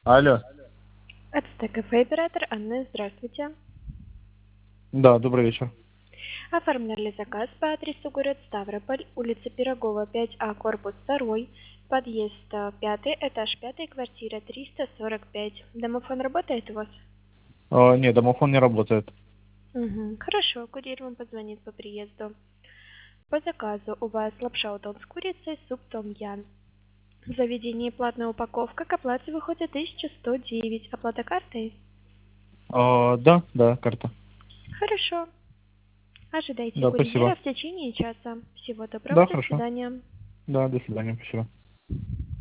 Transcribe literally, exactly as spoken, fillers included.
Алло. Ацтек кафе, оператор Анна, здравствуйте. Да, добрый вечер. Оформляли заказ по адресу город Ставрополь, улица Пирогова, пять А, корпус второй, подъезд э, пятый, этаж пятый, квартира триста сорок пять. Домофон работает у вас? А, нет, домофон не работает. Угу. Хорошо, курьер вам позвонит по приезду. По заказу у вас лапша удон с курицей, суп том ян. В заведении платная упаковка, к оплате выходит тысяча сто девять. Оплата картой? А, да, да, карта. Хорошо. Ожидайте Да, курьера спасибо. в течение часа. Всего доброго, Да, до хорошо. свидания. Да, до свидания, спасибо.